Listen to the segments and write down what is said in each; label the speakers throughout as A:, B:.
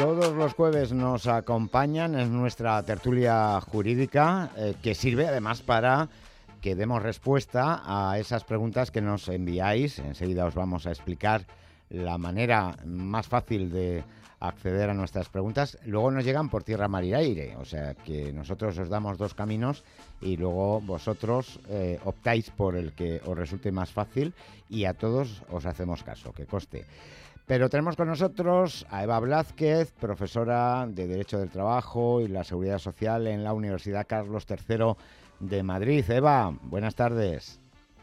A: todos los jueves nos acompañan en nuestra tertulia jurídica, que sirve además para que demos respuesta a esas preguntas que nos enviáis. Enseguida os vamos a explicar la manera más fácil de acceder a nuestras preguntas. Luego nos llegan por tierra, mar y aire, o sea que nosotros os damos dos caminos y luego vosotros optáis por el que os resulte más fácil y a todos os hacemos caso, que conste. Pero tenemos con nosotros a Eva Blázquez, profesora de Derecho del Trabajo y la Seguridad Social en la Universidad Carlos III de Madrid. Eva, buenas tardes.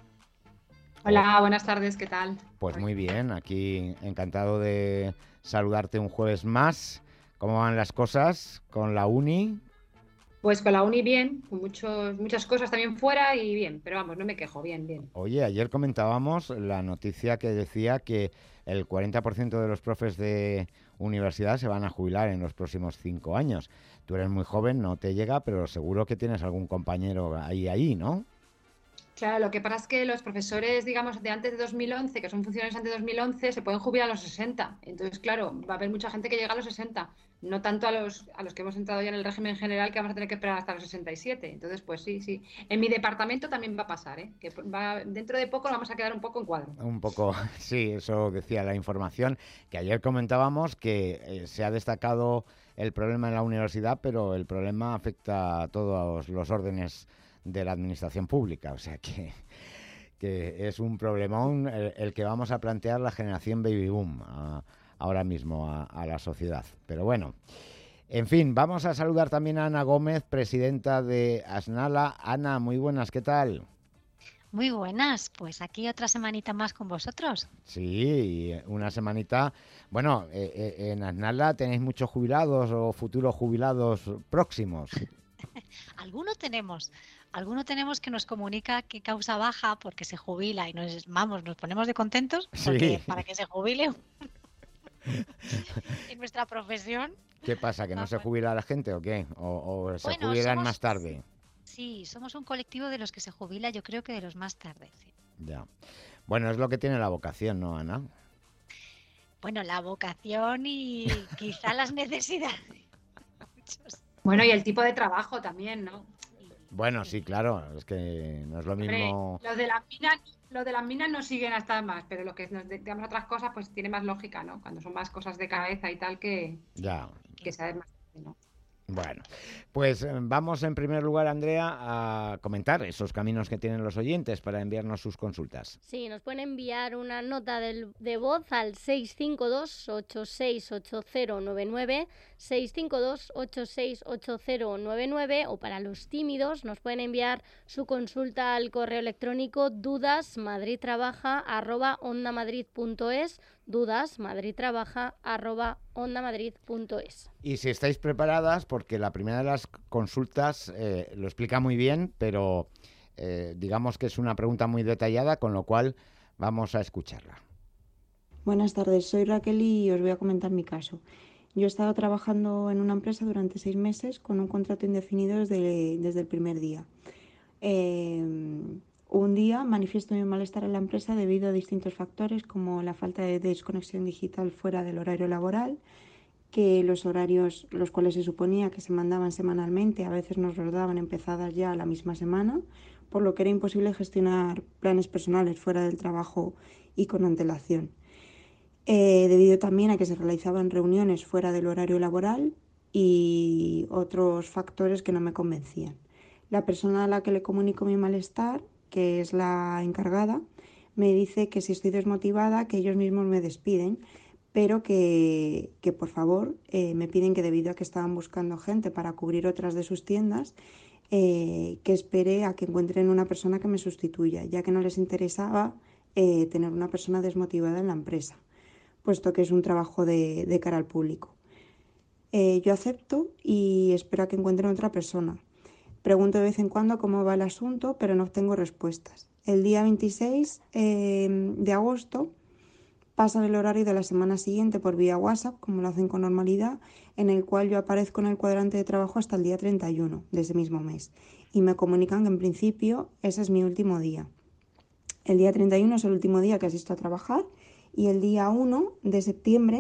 B: Hola, buenas tardes, ¿qué tal?
A: Pues muy bien, aquí encantado de saludarte un jueves más. ¿Cómo van las cosas con la uni?
B: Pues con la uni bien, con muchas cosas también fuera y bien, pero vamos, no me quejo, bien, bien.
A: Oye, ayer comentábamos la noticia que decía que el 40% de los profes de universidad se van a jubilar en los próximos 5 años. Tú eres muy joven, no te llega, pero seguro que tienes algún compañero ahí, ¿no?
B: Claro, lo que pasa es que los profesores, digamos, de antes de 2011, que son funcionarios antes de 2011, se pueden jubilar a los 60. Entonces, claro, va a haber mucha gente que llega a los 60, no tanto a los que hemos entrado ya en el régimen general, que vamos a tener que esperar hasta los 67. Entonces, pues sí, sí. En mi departamento también va a pasar, ¿eh? Dentro de poco vamos a quedar un poco en cuadro.
A: Un poco, sí, eso decía la información, que ayer comentábamos que se ha destacado el problema en la universidad, pero el problema afecta a todos los órdenes de la administración pública, o sea que es un problemón el que vamos a plantear la generación baby boom ahora mismo a la sociedad. Pero bueno, en fin, vamos a saludar también a Ana Gómez, presidenta de Asnala. Ana, muy buenas, ¿qué tal?
C: Muy buenas, pues aquí otra semanita más con vosotros.
A: Sí, una semanita. Bueno, en Asnala tenéis muchos jubilados o futuros jubilados próximos.
C: Alguno tenemos que nos comunica que causa baja porque se jubila y nos ponemos de contentos porque
A: Sí.
C: para que se jubile en nuestra profesión.
A: ¿Qué pasa? ¿Que no se jubila la gente o qué? ¿O se
C: Bueno,
A: jubilan más tarde?
C: Sí, somos un colectivo de los que se jubila, yo creo que de los más tarde. Sí.
A: Ya. Bueno, es lo que tiene la vocación, ¿no, Ana?
C: Bueno, la vocación y quizá las necesidades.
B: Bueno, y el tipo de trabajo también, ¿no?
A: Bueno, sí, claro, es que no es lo mismo.
B: Hombre, los de las minas no siguen hasta más, pero lo que nos dedicamos a otras cosas, pues tiene más lógica, ¿no? Cuando son más cosas de cabeza y tal
A: Ya.
B: que sabes más, ¿no?
A: Bueno, pues vamos en primer lugar, Andrea, a comentar esos caminos que tienen los oyentes para enviarnos sus consultas.
D: Sí, nos pueden enviar una nota de voz al 652-868099, 652-868099, o para los tímidos nos pueden enviar su consulta al correo electrónico dudasmadridtrabaja@ondamadrid.es, dudasmadridtrabaja@ondamadrid.es.
A: Y si estáis preparadas, porque la primera de las consultas lo explica muy bien, pero digamos que es una pregunta muy detallada, con lo cual vamos a escucharla.
E: Buenas tardes, soy Raquel y os voy a comentar mi caso. Yo he estado trabajando en una empresa durante 6 meses con un contrato indefinido desde el primer día. Un día manifiesto mi malestar en la empresa debido a distintos factores, como la falta de desconexión digital fuera del horario laboral, que los horarios los cuales se suponía que se mandaban semanalmente a veces nos los daban empezadas ya la misma semana, por lo que era imposible gestionar planes personales fuera del trabajo y con antelación. Debido también a que se realizaban reuniones fuera del horario laboral y otros factores que no me convencían. La persona a la que le comunico mi malestar, que es la encargada, me dice que si estoy desmotivada, que ellos mismos me despiden, pero que por favor me piden que, debido a que estaban buscando gente para cubrir otras de sus tiendas, que espere a que encuentren una persona que me sustituya, ya que no les interesaba tener una persona desmotivada en la empresa, puesto que es un trabajo de cara al público. Yo acepto y espero a que encuentren otra persona. Pregunto de vez en cuando cómo va el asunto, pero no obtengo respuestas. El día 26 de agosto pasan el horario de la semana siguiente por vía WhatsApp, como lo hacen con normalidad, en el cual yo aparezco en el cuadrante de trabajo hasta el día 31 de ese mismo mes. Y me comunican que en principio ese es mi último día. El día 31 es el último día que asisto a trabajar y el día 1 de septiembre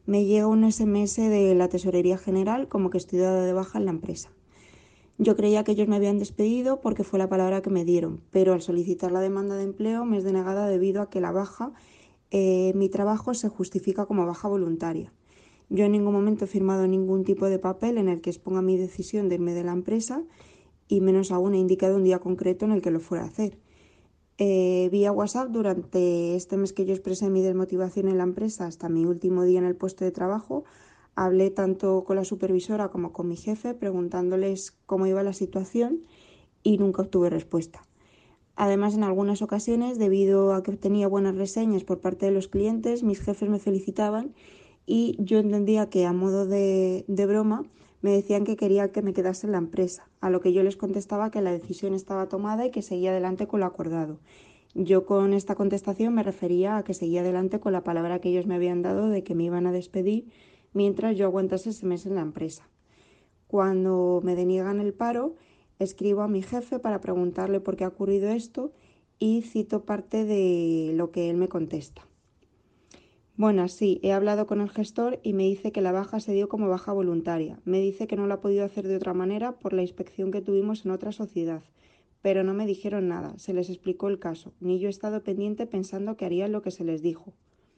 E: Me llega un SMS de la Tesorería General como que estoy dada de baja en la empresa. Yo creía que ellos me habían despedido porque fue la palabra que me dieron, pero al solicitar la demanda de empleo me es denegada debido a que la baja, mi trabajo se justifica como baja voluntaria. Yo en ningún momento he firmado ningún tipo de papel en el que exponga mi decisión de irme de la empresa y menos aún he indicado un día concreto en el que lo fuera a hacer. Vía WhatsApp durante este mes que yo expresé mi desmotivación en la empresa hasta mi último día en el puesto de trabajo, hablé tanto con la supervisora como con mi jefe preguntándoles cómo iba la situación y nunca obtuve respuesta. Además, en algunas ocasiones, debido a que tenía buenas reseñas por parte de los clientes, mis jefes me felicitaban y yo entendía que a modo de broma me decían que quería que me quedase en la empresa, a lo que yo les contestaba que la decisión estaba tomada y que seguía adelante con lo acordado. Yo con esta contestación me refería a que seguía adelante con la palabra que ellos me habían dado de que me iban a despedir mientras yo aguantase ese mes en la empresa. Cuando me deniegan el paro, escribo a mi jefe para preguntarle por qué ha ocurrido esto y cito parte de lo que él me contesta. Bueno, sí, he hablado con el gestor y me dice que la baja se dio como baja voluntaria. Me dice que no lo ha podido hacer de otra manera por la inspección que tuvimos en otra sociedad. Pero no me dijeron nada, se les explicó el caso, ni yo he estado pendiente pensando que harían lo que se les dijo.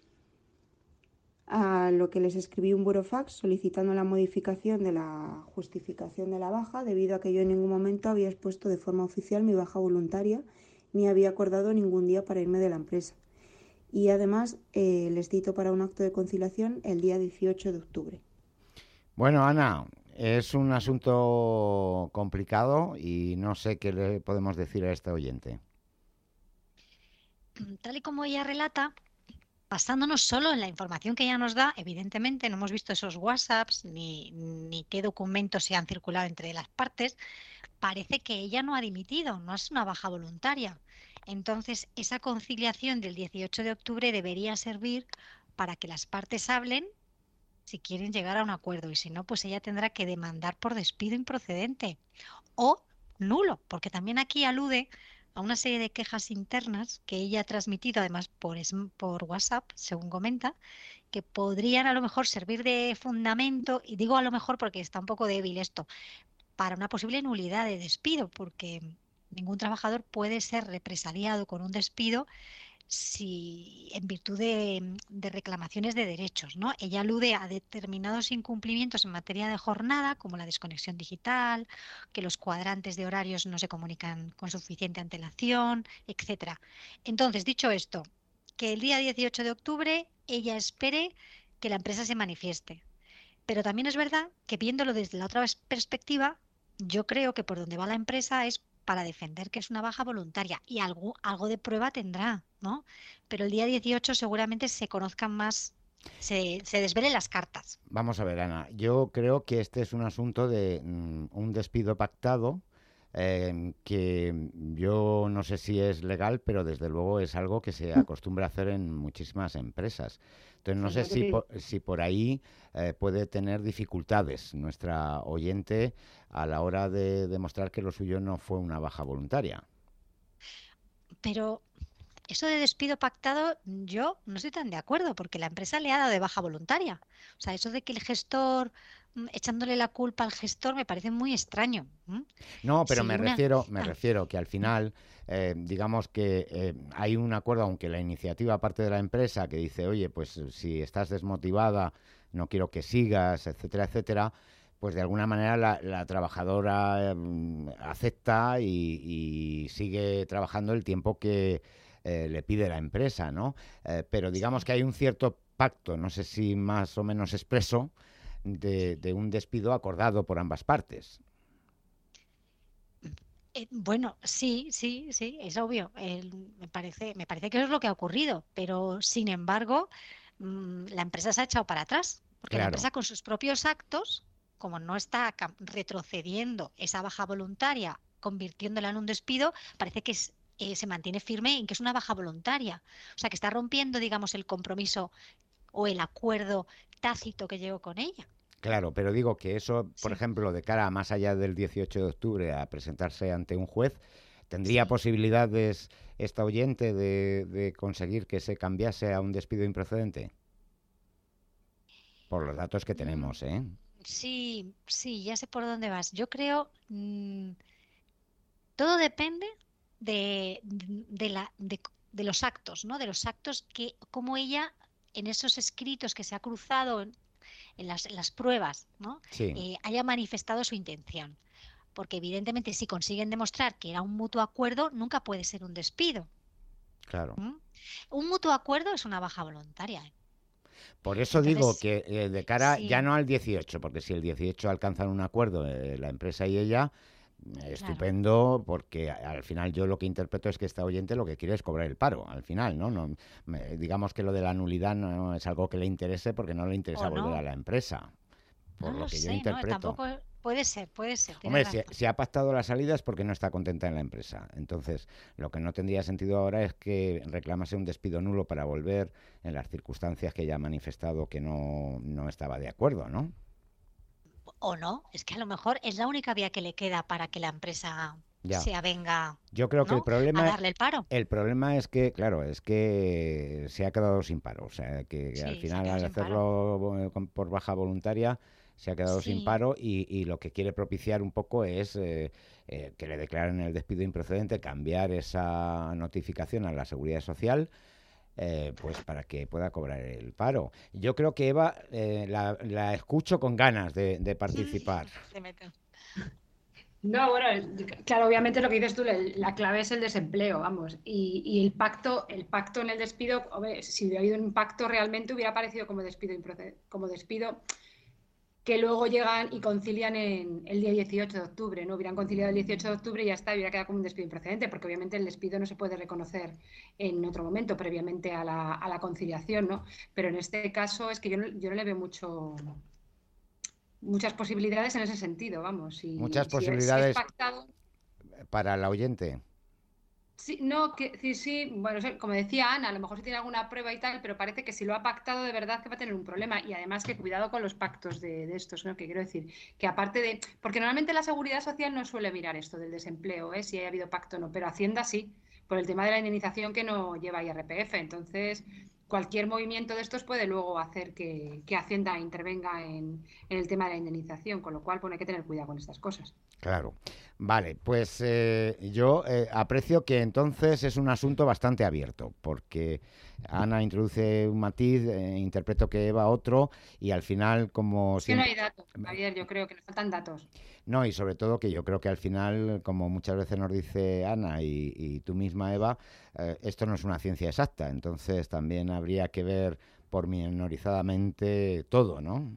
E: A lo que les escribí un burofax solicitando la modificación de la justificación de la baja debido a que yo en ningún momento había expuesto de forma oficial mi baja voluntaria ni había acordado ningún día para irme de la empresa. Y además les cito para un acto de conciliación el día 18 de octubre.
A: Bueno, Ana, es un asunto complicado y no sé qué le podemos decir a este oyente.
C: Tal y como ella relata, basándonos solo en la información que ella nos da, evidentemente no hemos visto esos WhatsApps ni qué documentos se han circulado entre las partes, parece que ella no ha dimitido, no es una baja voluntaria. Entonces, esa conciliación del 18 de octubre debería servir para que las partes hablen si quieren llegar a un acuerdo y si no, pues ella tendrá que demandar por despido improcedente o nulo, porque también aquí alude a una serie de quejas internas que ella ha transmitido además por WhatsApp, según comenta, que podrían a lo mejor servir de fundamento, y digo a lo mejor porque está un poco débil esto, para una posible nulidad de despido, porque ningún trabajador puede ser represaliado con un despido si en virtud de reclamaciones de derechos, ¿no? Ella alude a determinados incumplimientos en materia de jornada, como la desconexión digital, que los cuadrantes de horarios no se comunican con suficiente antelación, etcétera. Entonces, dicho esto, que el día 18 de octubre ella espere que la empresa se manifieste. Pero también es verdad que viéndolo desde la otra perspectiva, yo creo que por donde va la empresa es para defender que es una baja voluntaria y algo de prueba tendrá, ¿no? Pero el día 18 seguramente se conozcan más, se desvelen las cartas.
A: Vamos a ver, Ana, yo creo que este es un asunto de un despido pactado que yo no sé si es legal, pero desde luego es algo que se acostumbra a hacer en muchísimas empresas. Entonces no sé si por ahí puede tener dificultades nuestra oyente a la hora de demostrar que lo suyo no fue una baja voluntaria.
C: Pero eso de despido pactado, yo no estoy tan de acuerdo, porque la empresa le ha dado de baja voluntaria. O sea, eso de que el gestor, echándole la culpa al gestor, me parece muy extraño.
A: No, pero
C: Si
A: me
C: una...
A: refiero que al final, digamos que hay un acuerdo, aunque la iniciativa parte de la empresa que dice, oye, pues si estás desmotivada, no quiero que sigas, etcétera, etcétera, pues de alguna manera la trabajadora acepta y sigue trabajando el tiempo que le pide la empresa, ¿no? Pero digamos que hay un cierto pacto, no sé si más o menos expreso, de un despido acordado por ambas partes.
C: Bueno, sí, es obvio. Me parece que eso es lo que ha ocurrido, pero sin embargo, la empresa se ha echado para atrás, porque la
A: Claro.
C: empresa con sus propios actos, como no está retrocediendo esa baja voluntaria, convirtiéndola en un despido, parece que se mantiene firme en que es una baja voluntaria. O sea, que está rompiendo, digamos, el compromiso o el acuerdo tácito que llegó con ella.
A: Claro, pero digo que eso, por
C: Sí,
A: ejemplo, de cara a más allá del 18 de octubre a presentarse ante un juez, ¿tendría
C: sí.
A: posibilidades esta oyente de conseguir que se cambiase a un despido improcedente? por los datos que tenemos, ¿eh?
C: Sí, sí, ya sé por dónde vas. Yo creo, todo depende de los actos, ¿no? De los actos que, como ella, en esos escritos que se ha cruzado en las pruebas, ¿no?
A: Sí,
C: Haya manifestado su intención. Porque evidentemente si consiguen demostrar que era un mutuo acuerdo, nunca puede ser un despido.
A: claro.
C: ¿M? Un mutuo acuerdo es una baja voluntaria.
A: Por eso digo
C: Entonces,
A: que de cara ya
C: sí,
A: no al 18, porque si el 18 alcanzan un acuerdo la empresa y ella,
C: claro.
A: estupendo, porque al final yo lo que interpreto es que esta oyente lo que quiere es cobrar el paro, al final, ¿no? Digamos que lo de la nulidad no es algo que le interese porque no le interesa
C: O
A: volver a
C: no,
A: la empresa,
C: no
A: por lo
C: lo
A: que yo
C: sé, ¿no?
A: interpreto.
C: Tampoco puede ser, tienes
A: Hombre, si,
C: razón.
A: si ha pactado la salida es porque no está contenta en la empresa. Entonces, lo que no tendría sentido ahora es que reclamase un despido nulo para volver en las circunstancias que ya ha manifestado que no estaba de acuerdo, ¿no?
C: O no, es que a lo mejor es la única vía que le queda para que la empresa
A: Ya.
C: se avenga,
A: Yo creo que el
C: ¿no? A
A: problema,
C: darle el paro.
A: el problema es que, claro, es que se ha quedado sin paro. O sea, que al
C: Sí, se ha
A: final
C: quedado
A: al
C: sin paro.
A: hacerlo por baja voluntaria se ha quedado sin
C: Sí,
A: paro y lo que quiere propiciar un poco es que le declaren el despido improcedente, cambiar esa notificación a la Seguridad Social, pues para que pueda cobrar el paro. Yo creo que Eva la escucho con ganas de participar.
C: se mete.
B: No, bueno, claro, obviamente lo que dices tú, la clave es el desempleo, vamos, y el pacto en el despido, hombre, si hubiera habido un pacto realmente hubiera aparecido como despido, como despido que luego llegan y concilian en el día 18 de octubre, ¿no? Hubieran conciliado el 18 de octubre y ya está, hubiera quedado como un despido improcedente, porque obviamente el despido no se puede reconocer en otro momento, previamente a la conciliación, ¿no? Pero en este caso es que yo no le veo muchas posibilidades en ese sentido, vamos.
A: Muchas
B: Si es
A: posibilidades
B: pactado.
A: para la oyente.
B: Sí, no, sí, bueno, como decía Ana, a lo mejor sí tiene alguna prueba y tal, pero parece que si lo ha pactado de verdad que va a tener un problema. Y además que cuidado con los pactos de estos, ¿no? Que quiero decir, que aparte de. Porque normalmente la Seguridad Social no suele mirar esto del desempleo, ¿eh? Si ha habido pacto o no, pero Hacienda sí, por el tema de la indemnización que no lleva IRPF. Entonces, cualquier movimiento de estos puede luego hacer que Hacienda intervenga en el tema de la indemnización, con lo cual pues, hay que tener cuidado con estas cosas.
A: Claro. Vale, pues yo aprecio que entonces es un asunto bastante abierto, porque Ana introduce un matiz, interpreto que Eva otro, y al final, como
B: Es que no
A: siempre.
B: hay datos, Javier, yo creo que nos faltan datos.
A: No, y sobre todo que yo creo que al final, como muchas veces nos dice Ana y tú misma, Eva, esto no es una ciencia exacta, entonces también habría que ver pormenorizadamente todo, ¿no?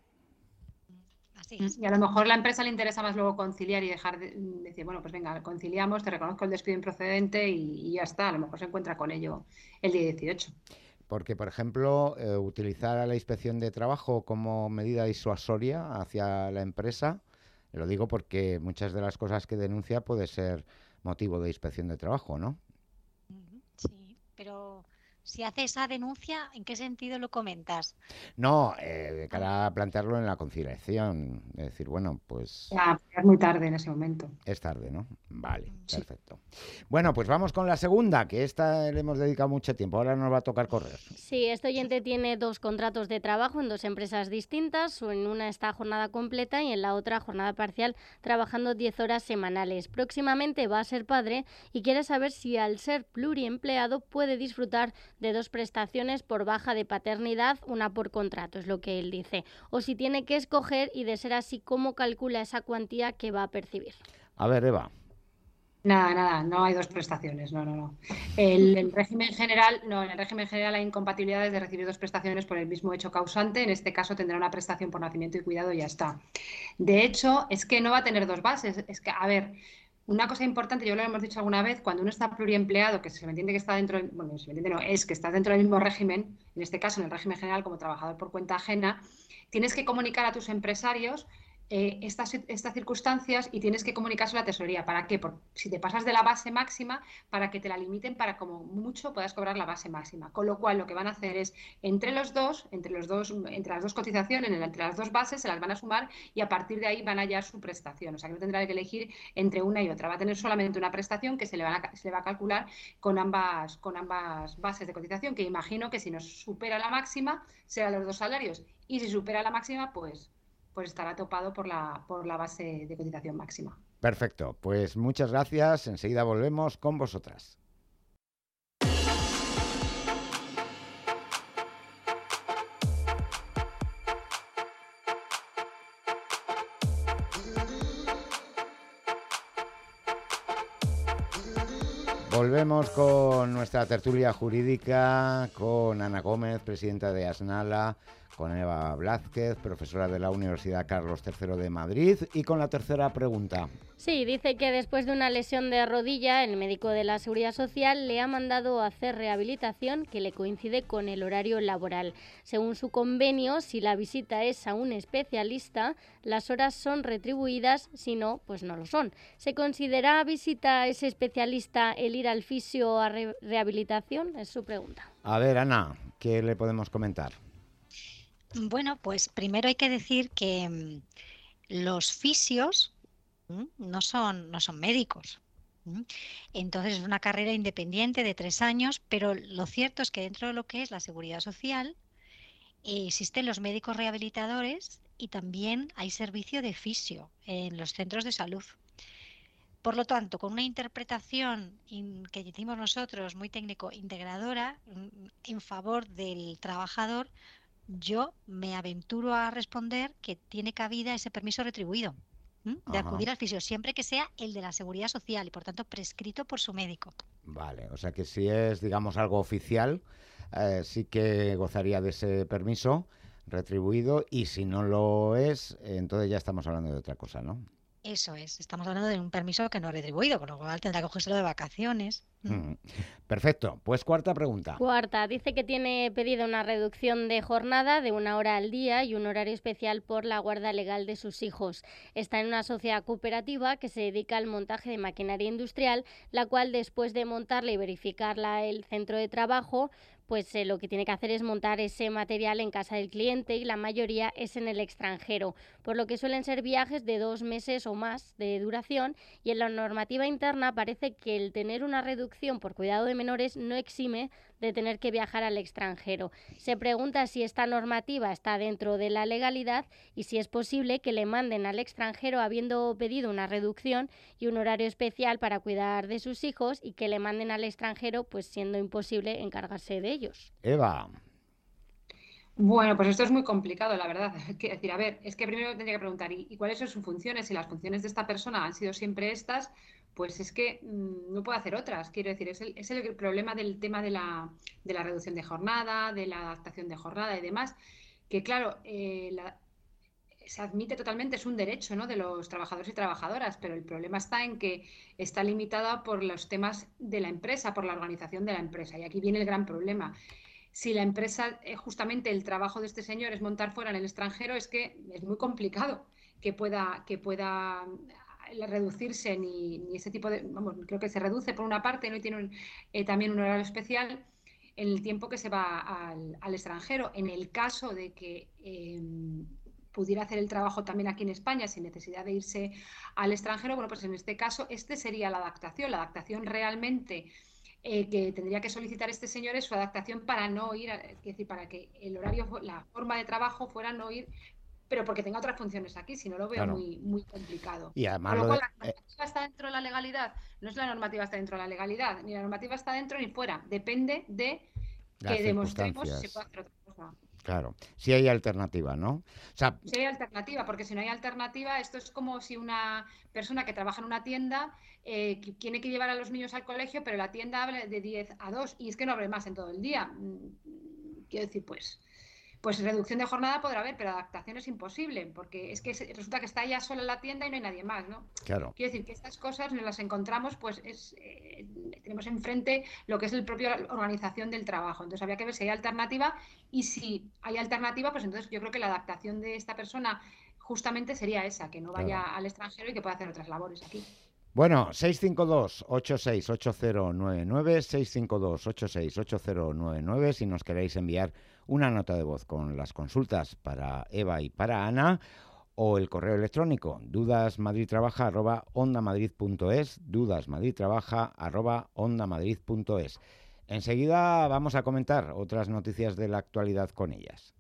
C: Así es.
B: Y a lo mejor a la empresa le interesa más luego conciliar y dejar de decir, bueno, pues venga, conciliamos, te reconozco el despido improcedente y ya está. A lo mejor se encuentra con ello el día 18.
A: Porque, por ejemplo, utilizar a la inspección de trabajo como medida disuasoria hacia la empresa, lo digo porque muchas de las cosas que denuncia puede ser motivo de inspección de trabajo, ¿no?
C: Sí, pero si hace esa denuncia, ¿en qué sentido lo comentas?
A: No, de
C: Ah,
A: cara a plantearlo en la conciliación, es decir, bueno, pues
B: Ya, es muy tarde en ese momento.
A: es tarde, ¿no? Vale,
B: Sí.
A: perfecto. Bueno, pues vamos con la segunda, que esta le hemos dedicado mucho tiempo, ahora nos va a tocar correr.
D: Sí, este oyente tiene dos contratos de trabajo en dos empresas distintas. En una está jornada completa y en la otra jornada parcial, trabajando 10 horas semanales. Próximamente va a ser padre y quiere saber si al ser pluriempleado puede disfrutar de dos prestaciones por baja de paternidad, una por contrato, es lo que él dice. O si tiene que escoger y de ser así, cómo calcula esa cuantía que va a percibir.
A: A ver, Eva.
B: Nada, no hay dos prestaciones, no. El régimen general, no, en el régimen general hay incompatibilidades de recibir dos prestaciones por el mismo hecho causante. En este caso tendrá una prestación por nacimiento y cuidado y ya está. De hecho, es que no va a tener dos bases. Es que, a ver, una cosa importante, yo lo hemos dicho alguna vez, cuando uno está pluriempleado, que se me entiende que está dentro, bueno, se me entiende no, es que está dentro del mismo régimen, en este caso en el régimen general como trabajador por cuenta ajena, tienes que comunicar a tus empresarios estas circunstancias y tienes que comunicárselo a la tesorería. ¿Para qué? Si te pasas de la base máxima, para que te la limiten para como mucho puedas cobrar la base máxima. Con lo cual lo que van a hacer es entre las dos cotizaciones, entre las dos bases, se las van a sumar y a partir de ahí van a hallar su prestación. O sea que no tendrá que elegir entre una y otra. Va a tener solamente una prestación que se le va a calcular con ambas bases de cotización, que imagino que si no supera la máxima, serán los 2 salarios. Y si supera la máxima, pues estará topado por la base de cotización máxima.
A: Perfecto, pues muchas gracias. Enseguida volvemos con vosotras. Volvemos con nuestra tertulia jurídica, con Ana Gómez, presidenta de ASNALA, con Eva Blázquez, profesora de la Universidad Carlos III de Madrid, y con la tercera pregunta.
D: Sí, dice que después de una lesión de rodilla, el médico de la Seguridad Social le ha mandado a hacer rehabilitación que le coincide con el horario laboral. Según su convenio, si la visita es a un especialista, las horas son retribuidas, si no, pues no lo son. ¿Se considera visita a ese especialista el ir al fisio a rehabilitación? Es su pregunta.
A: A ver, Ana, ¿qué le podemos comentar?
C: Bueno, pues primero hay que decir que los fisios no son médicos. Entonces es una carrera independiente de 3 años, pero lo cierto es que dentro de lo que es la seguridad social existen los médicos rehabilitadores y también hay servicio de fisio en los centros de salud. Por lo tanto, con una interpretación que decimos nosotros muy técnico integradora en favor del trabajador, yo me aventuro a responder que tiene cabida ese permiso retribuido de acudir al fisio, siempre que sea el de la Seguridad Social y, por tanto, prescrito por su médico.
A: Vale, o sea que si es, digamos, algo oficial, sí que gozaría de ese permiso retribuido, y si no lo es, entonces ya estamos hablando de otra cosa, ¿no?
C: Eso es, estamos hablando de un permiso que no es retribuido, con lo cual tendrá que cogérselo de vacaciones.
A: Perfecto, pues cuarta pregunta.
D: Cuarta, dice que tiene pedido una reducción de jornada de 1 hora al día y un horario especial por la guarda legal de sus hijos. Está en una sociedad cooperativa que se dedica al montaje de maquinaria industrial, la cual después de montarla y verificarla el centro de trabajo, pues lo que tiene que hacer es montar ese material en casa del cliente y la mayoría es en el extranjero, por lo que suelen ser viajes de 2 meses o más de duración, y en la normativa interna parece que el tener una reducción por cuidado de menores no exime de tener que viajar al extranjero. Se pregunta si esta normativa está dentro de la legalidad y si es posible que le manden al extranjero habiendo pedido una reducción y un horario especial para cuidar de sus hijos, y que le manden al extranjero pues siendo imposible encargarse de ellos.
A: Eva.
B: Bueno, pues esto es muy complicado, la verdad. Quiero decir, a ver, es que primero tendría que preguntar, ¿y cuáles son sus funciones? Si las funciones de esta persona han sido siempre estas, pues es que no puede hacer otras. Quiero decir, es el problema del tema de la reducción de jornada, de la adaptación de jornada y demás, que claro, se admite totalmente, es un derecho, ¿no?, de los trabajadores y trabajadoras, pero el problema está en que está limitada por los temas de la empresa, por la organización de la empresa. Y aquí viene el gran problema. Si la empresa, justamente el trabajo de este señor es montar fuera en el extranjero, es que es muy complicado que pueda reducirse ni ese tipo de... Vamos, creo que se reduce por una parte, ¿no?, y tiene también un horario especial en el tiempo que se va al extranjero. En el caso de que pudiera hacer el trabajo también aquí en España sin necesidad de irse al extranjero, bueno, pues en este caso, este sería la adaptación. La adaptación realmente que tendría que solicitar este señor es su adaptación para no ir, es decir, para que el horario, la forma de trabajo fuera no ir, pero porque tenga otras funciones aquí, si no lo veo muy, muy complicado.
A: Y además
B: con lo cual, ¿la normativa está dentro de la legalidad? No es la normativa está dentro de la legalidad, ni la normativa está dentro ni fuera, depende de que demostremos si se puede hacer otra cosa.
A: Claro, si hay alternativa, ¿no? O sea,
B: si hay alternativa, porque si no hay alternativa, esto es como si una persona que trabaja en una tienda tiene que llevar a los niños al colegio, pero la tienda abre de 10 a 2 y es que no abre más en todo el día. Quiero decir, pues reducción de jornada podrá haber, pero adaptación es imposible, porque es que resulta que está ella sola en la tienda y no hay nadie más, ¿no?
A: Claro.
B: Quiero decir que estas cosas nos las encontramos, pues tenemos enfrente lo que es el propio organización del trabajo. Entonces habría que ver si hay alternativa, y si hay alternativa, pues entonces yo creo que la adaptación de esta persona justamente sería esa, que no vaya
A: Claro.
B: al extranjero y que pueda hacer otras labores aquí.
A: Bueno, 652-868099, 652-868099, si nos queréis enviar una nota de voz con las consultas para Eva y para Ana, o el correo electrónico dudasmadridtrabaja@ondamadrid.es, dudasmadridtrabaja@ondamadrid.es. Enseguida vamos a comentar otras noticias de la actualidad con ellas.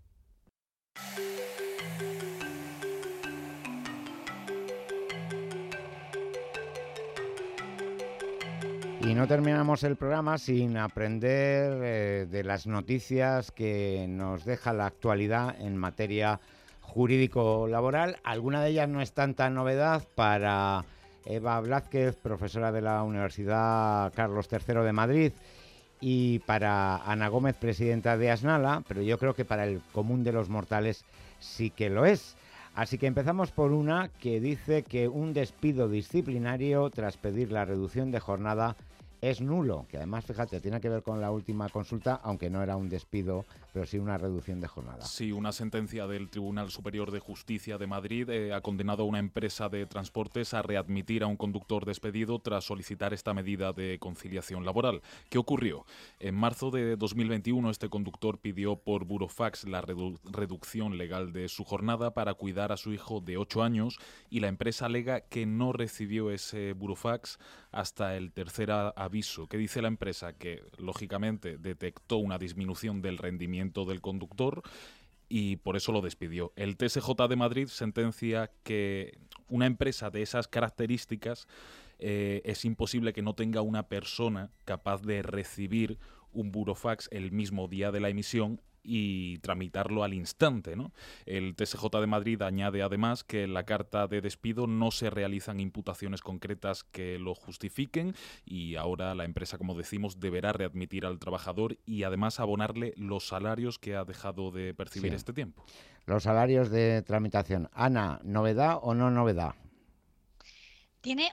A: Y no terminamos el programa sin aprender de las noticias que nos deja la actualidad en materia jurídico-laboral. Alguna de ellas no es tanta novedad para Eva Blázquez, profesora de la Universidad Carlos III de Madrid, y para Ana Gómez, presidenta de Asnala, pero yo creo que para el común de los mortales sí que lo es. Así que empezamos por una que dice que un despido disciplinario tras pedir la reducción de jornada es nulo, que además, fíjate, tiene que ver con la última consulta, aunque no era un despido, pero sí una reducción de jornada.
F: Sí, una sentencia del Tribunal Superior de Justicia de Madrid ha condenado a una empresa de transportes a readmitir a un conductor despedido tras solicitar esta medida de conciliación laboral. ¿Qué ocurrió? En marzo de 2021 este conductor pidió por burofax la reducción legal de su jornada para cuidar a su hijo de 8 años y la empresa alega que no recibió ese burofax hasta el tercer aviso. ¿Qué dice la empresa? Que, lógicamente, detectó una disminución del rendimiento del conductor y por eso lo despidió. El TSJ de Madrid sentencia que una empresa de esas características es imposible que no tenga una persona capaz de recibir un burofax el mismo día de la emisión y tramitarlo al instante, ¿no? El TSJ de Madrid añade además que en la carta de despido no se realizan imputaciones concretas que lo justifiquen y ahora la empresa, como decimos, deberá readmitir al trabajador y además abonarle los salarios que ha dejado de percibir este tiempo.
A: Los salarios de tramitación. Ana, ¿novedad o no novedad?
C: Tiene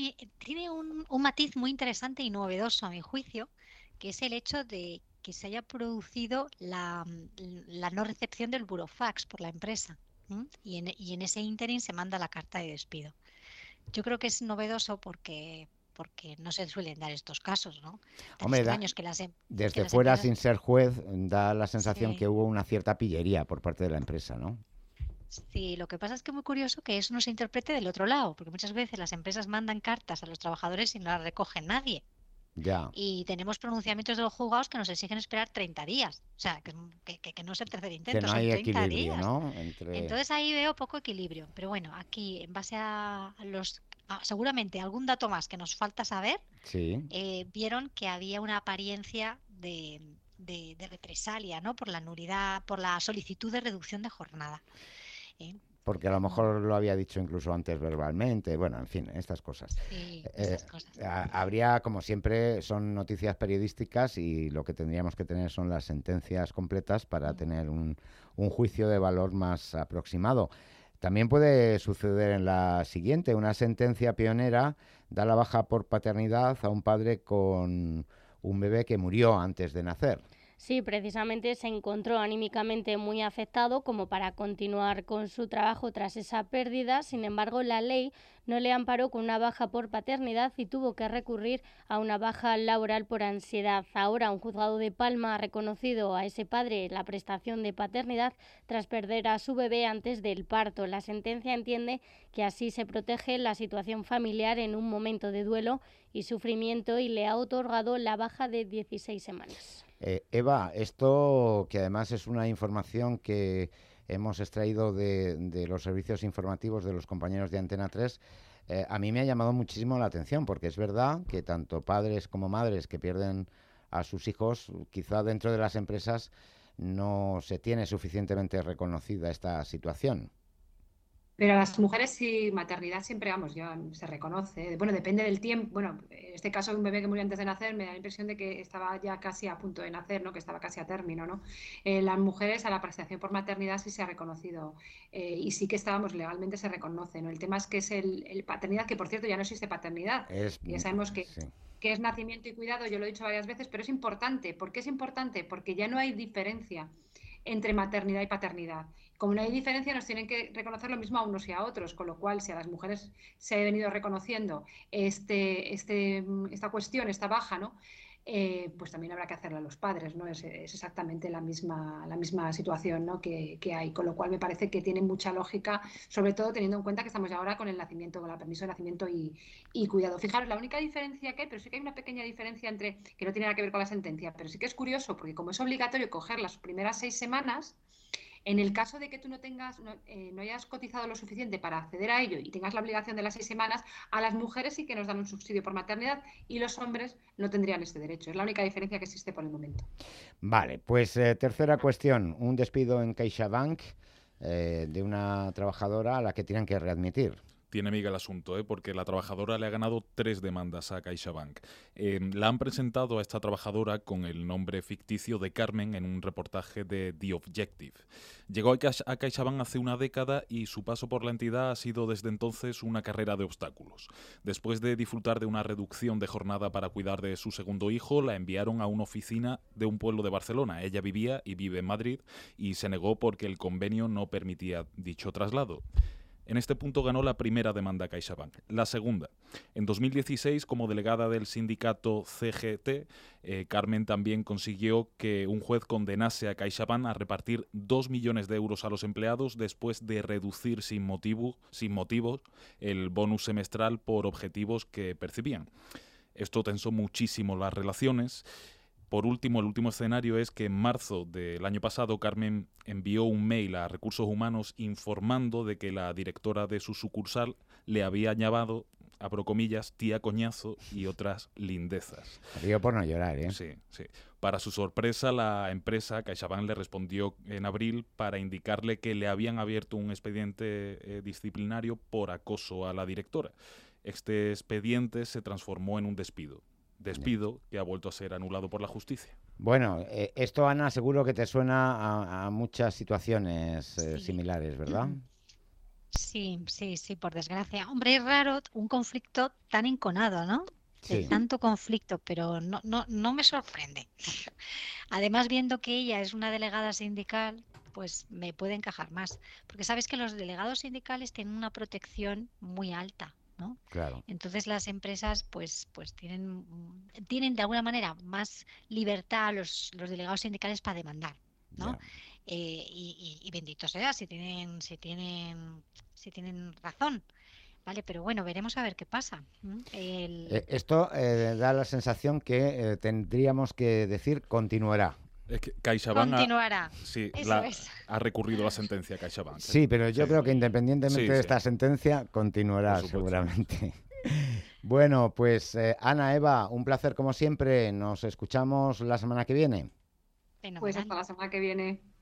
C: un matiz muy interesante y novedoso, a mi juicio, que es el hecho de que se haya producido la no recepción del burofax por la empresa, ¿m? Y en ese ínterin se manda la carta de despido. Yo creo que es novedoso porque no se suelen dar estos casos, ¿no? Tan
A: Hombre,
C: extraños que
A: desde
C: las
A: fuera,
C: empresas...
A: sin ser juez, da la sensación
C: Sí.
A: que hubo una cierta pillería por parte de la empresa, ¿no?
C: Sí, lo que pasa es que es muy curioso que eso no se interprete del otro lado, porque muchas veces las empresas mandan cartas a los trabajadores y no las recoge nadie.
A: Ya.
C: Y tenemos pronunciamientos de los juzgados que nos exigen esperar 30 días. O sea, que no es el tercer
A: Que
C: intento,
A: no
C: son
A: hay
C: 30
A: equilibrio,
C: días.
A: ¿no? Entre...
C: Entonces ahí veo poco equilibrio. Pero bueno, aquí, en base a seguramente algún dato más que nos falta saber,
A: Sí.
C: vieron que había una apariencia de represalia, ¿no? Por la nulidad, por la solicitud de reducción de jornada.
A: Porque a lo mejor lo había dicho incluso antes verbalmente, bueno, en fin, estas cosas.
C: Sí, estas cosas.
A: Habría, como siempre, son noticias periodísticas y lo que tendríamos que tener son las sentencias completas para tener un juicio de valor más aproximado. También puede suceder en la siguiente, una sentencia pionera da la baja por paternidad a un padre con un bebé que murió antes de nacer.
D: Sí, precisamente se encontró anímicamente muy afectado como para continuar con su trabajo tras esa pérdida. Sin embargo, la ley no le amparó con una baja por paternidad y tuvo que recurrir a una baja laboral por ansiedad. Ahora un juzgado de Palma ha reconocido a ese padre la prestación de paternidad tras perder a su bebé antes del parto. La sentencia entiende que así se protege la situación familiar en un momento de duelo y sufrimiento y le ha otorgado la baja de 16 semanas.
A: Eva, esto que además es una información que hemos extraído de los servicios informativos de los compañeros de Antena 3, a mí me ha llamado muchísimo la atención, porque es verdad que tanto padres como madres que pierden a sus hijos, quizá dentro de las empresas no se tiene suficientemente reconocida esta situación.
B: Pero a las mujeres sí, maternidad siempre, vamos, ya se reconoce. Bueno, depende del tiempo. Bueno, en este caso, un bebé que murió antes de nacer, me da la impresión de que estaba ya casi a punto de nacer, ¿no? Que estaba casi a término, ¿no? Las mujeres a la prestación por maternidad sí se ha reconocido y sí que estábamos legalmente se reconoce, ¿no? El tema es que es el paternidad, que por cierto ya no existe paternidad. Ya sabemos que es nacimiento y cuidado, yo lo he dicho varias veces, pero es importante. ¿Por qué es importante? Porque ya no hay diferencia entre maternidad y paternidad. Como no hay diferencia, nos tienen que reconocer lo mismo a unos y a otros, con lo cual, si a las mujeres se ha venido reconociendo esta cuestión, esta baja, ¿no? Pues también habrá que hacerla a los padres, ¿no? Es exactamente la misma situación, ¿no? que hay, con lo cual me parece que tiene mucha lógica, sobre todo teniendo en cuenta que estamos ya ahora con el nacimiento, con el permiso de nacimiento y cuidado. Fijaros, la única diferencia que hay, pero sí que hay una pequeña diferencia que no tiene nada que ver con la sentencia, pero sí que es curioso, porque como es obligatorio coger las primeras 6 semanas, en el caso de que tú no hayas cotizado lo suficiente para acceder a ello y tengas la obligación de las 6 semanas, a las mujeres sí que nos dan un subsidio por maternidad y los hombres no tendrían este derecho. Es la única diferencia que existe por el momento.
A: Vale, pues tercera cuestión. Un despido en CaixaBank de una trabajadora a la que tienen que readmitir.
F: Tiene miga el asunto, porque la trabajadora le ha ganado 3 demandas a CaixaBank. La han presentado a esta trabajadora con el nombre ficticio de Carmen en un reportaje de The Objective. Llegó a CaixaBank hace una década y su paso por la entidad ha sido desde entonces una carrera de obstáculos. Después de disfrutar de una reducción de jornada para cuidar de su segundo hijo, la enviaron a una oficina de un pueblo de Barcelona. Ella vivía y vive en Madrid y se negó porque el convenio no permitía dicho traslado. En este punto ganó la primera demanda CaixaBank. La segunda, en 2016, como delegada del sindicato CGT, Carmen también consiguió que un juez condenase a CaixaBank a repartir 2 millones de euros a los empleados después de reducir sin motivos el bonus semestral por objetivos que percibían. Esto tensó muchísimo las relaciones. Por último, el último escenario es que en marzo del año pasado Carmen envió un mail a Recursos Humanos informando de que la directora de su sucursal le había llamado, abro comillas, tía coñazo y otras lindezas.
A: Río por no llorar, ¿eh?
F: Sí, sí. Para su sorpresa, la empresa CaixaBank le respondió en abril para indicarle que le habían abierto un expediente disciplinario por acoso a la directora. Este expediente se transformó en un despido que ha vuelto a ser anulado por la justicia.
A: Bueno, esto, Ana, seguro que te suena a muchas situaciones similares, ¿verdad?
C: Sí, por desgracia. Hombre, es raro un conflicto tan enconado, ¿no?
A: Sí.
C: De tanto conflicto, pero no me sorprende. Además, viendo que ella es una delegada sindical, pues me puede encajar más. Porque sabes que los delegados sindicales tienen una protección muy alta, ¿no?
A: Claro.
C: Entonces las empresas pues tienen de alguna manera más libertad los delegados sindicales para demandar, ¿no? Y bendito sea si tienen razón, ¿vale? Pero bueno, veremos a ver qué pasa.
A: Esto da la sensación que tendríamos que decir continuará.
F: Es que CaixaBank
C: continuará.
F: Ha recurrido la sentencia CaixaBank.
A: Sí, pero yo creo que independientemente de esta sentencia, continuará seguramente. Bueno, pues Ana, Eva, un placer como siempre. Nos escuchamos la semana que viene.
B: Pues hasta la semana que viene.